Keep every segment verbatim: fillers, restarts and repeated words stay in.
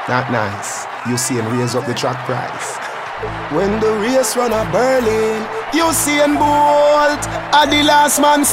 Not nice. You see and raise up the track price. When the race run a Berlin, you see and Bolt are the last man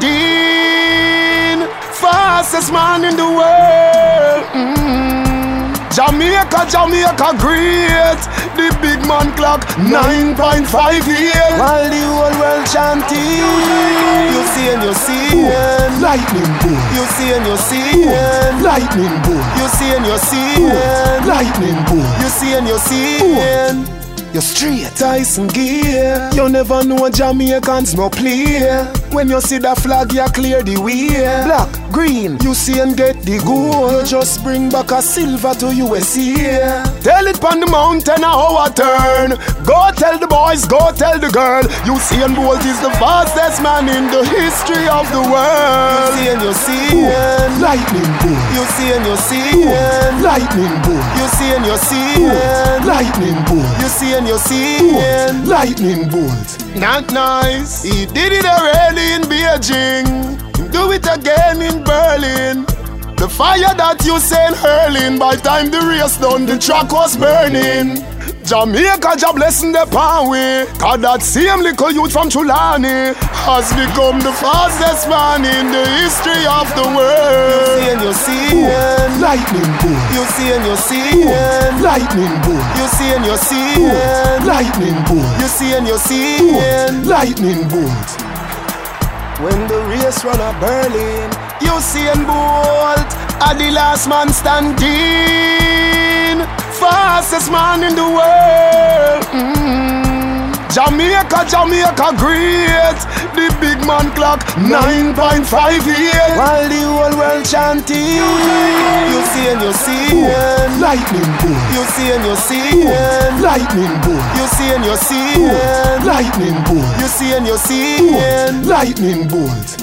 standing. Fastest man in the world. Mm. Jamaica, Jamaica great. The big man clock nine point five eight. While the whole world chanting. You see and you see and lightning boom. You see and you see and lightning boom. You see and you see and lightning boom. You see and you see and you're straight Tyson gear. You never know Jamaicans no play. When you see the flag, you clear the way. Black, green, you see and get the gold. Just bring back a silver to U S A. Tell it pon the mountain how I turn. Go tell the boys, go tell the girl. You see and Bolt is the fastest man in the history of the world. You see and you see and lightning boom. You see and you see and lightning boom. You see and you see and lightning boom. You see and you see and lightning bolt. Not nice. He did it already in Beijing. He do it again in Berlin. The fire that you send hurling. By time the race done, the track was burning. Jamaica, Jah blessing the power. Cause that same little youth from Chulani has become the fastest man in the history of the world. You see and you see and lightning boom. You see and you see and lightning boom. You see and you see and lightning boom. You see and you see and lightning bolt. When the race run a Berlin, you see and Bolt are the last man standing. Fastest man in the world. Mm. Jamaica, Jamaica great. The big man clock nine point five eight. While the whole world chanting. You see and you see and lightning boom. You see and you see and lightning boom. You see and you see and lightning boom. You see and you see and lightning bolt.